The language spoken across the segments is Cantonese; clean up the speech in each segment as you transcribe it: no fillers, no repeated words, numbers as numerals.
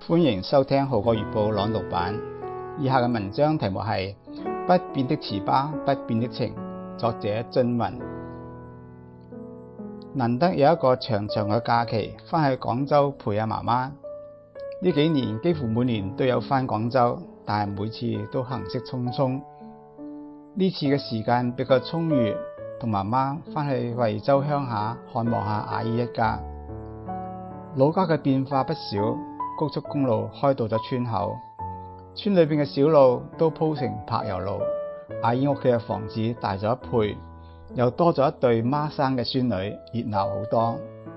歡迎收聽《號角月報》朗讀版。以下嘅文章題目係不變的糍粑，不變的情。作者津雲。難得有一個長長嘅假期，返去廣州陪阿媽媽。呢幾年幾乎每年都有返廣州，但係每次都行色匆匆。呢次嘅時間比較充裕，同媽媽返去惠州鄉下看望下阿姨一家。老家嘅變化不少，高速公路開到咗村口，村裏邊嘅小路都鋪成柏油路。阿姨屋企嘅房子大咗一倍，又多咗一對孖生嘅孫女，熱鬧好多。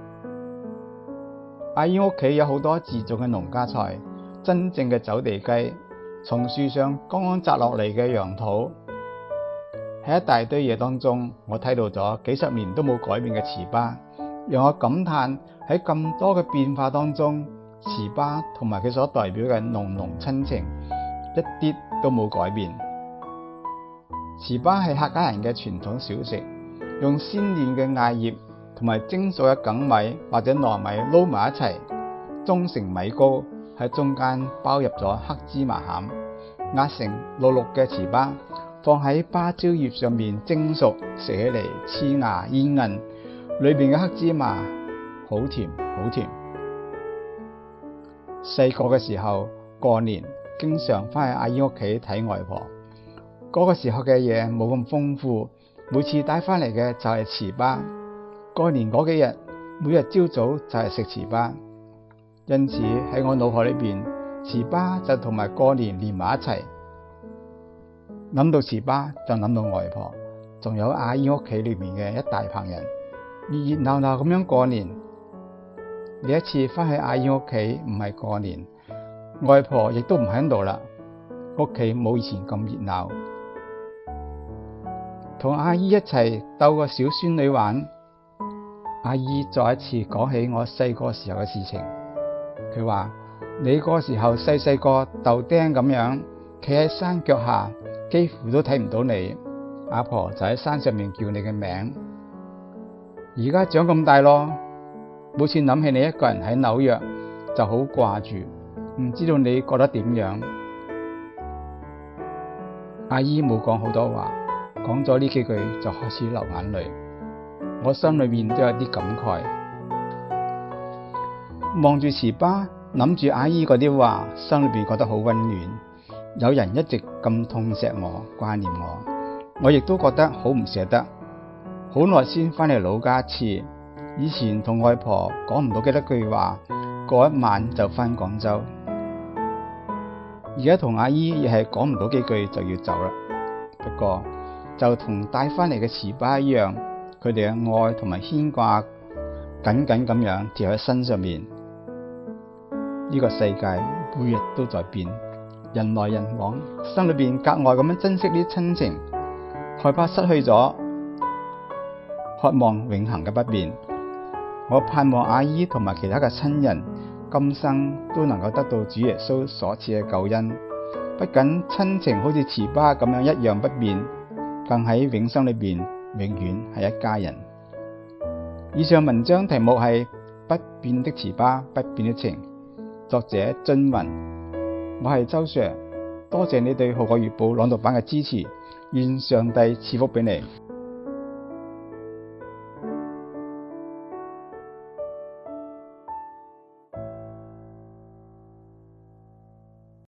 阿姨屋企有好多自種嘅農家菜，真正嘅走地雞，從樹上剛剛摘落嚟嘅楊桃。喺一大堆嘢當中，我睇到咗幾十年都冇改變嘅糍粑，讓我感嘆喺咁多嘅變化當中，糍粑同埋佢所代表嘅濃濃親情一啲都冇改變。糍粑係客家人嘅傳統小食，用鮮嫩嘅艾葉同埋蒸熟嘅梗米或者糯米撈埋一齊，舂成米糕，喺中間包入咗黑芝麻餡，壓成綠綠嘅糍粑，放喺芭蕉葉上面蒸熟，食起嚟黐牙煙韌，裏邊嘅黑芝麻好甜好甜。細個嘅時候過年，經常返去阿姨屋企睇外婆。嗰個時候嘅嘢冇咁豐富，每次帶返嚟嘅就係糍粑。過年嗰幾日，每日朝早就係食糍粑，因此喺我腦海裏邊，糍粑就同埋過年連埋一齊。諗到糍粑就諗到外婆，仲有阿姨屋企裏面嘅一大棚人，熱熱鬧鬧咁樣過年。呢一次返去阿姨屋企唔係過年，外婆亦都唔喺度啦，屋企冇以前咁熱鬧。同阿姨一齊逗個小孫女玩，阿姨再一次講起我細個時候嘅事情。佢話：你嗰時候細個豆丁咁樣，企喺山腳下，幾乎都睇唔到你，阿婆就喺山上面叫你嘅名。而家長咁大咯，每次諗起你一個人喺紐約，就好掛住，唔知道你覺得點樣？阿姨冇講好多話，講咗呢幾句就開始流眼淚，我心裏面都有啲感慨。望住糍粑，諗住阿姨嗰啲話，心裏邊覺得好溫暖。有人一直咁痛錫我，掛念我亦都覺得好唔捨得。好耐先返嚟老家一次，以前同外婆講唔到幾多句話，過一晚就返廣州。而家同阿姨亦係講唔到幾句就要走啦。不過就同帶返嚟嘅糍粑一樣，佢哋嘅愛同埋牽掛緊緊咁樣貼喺身上面。呢個世界每日都在變，人來人往，心裏邊格外咁樣珍惜呢啲親情，害怕失去咗，渴望永恆嘅不變。我盼望阿姨同埋其他嘅親人今生都能夠得到主耶穌所賜嘅救恩，不僅親情好似糍粑咁樣一樣不變，更喺永生裏邊永遠係一家人。以上文章題目係不變的糍粑，不變的情。作者津雲。我係周 Sir， 多謝你對《號角月報》朗讀版嘅支持，願上帝賜福俾你。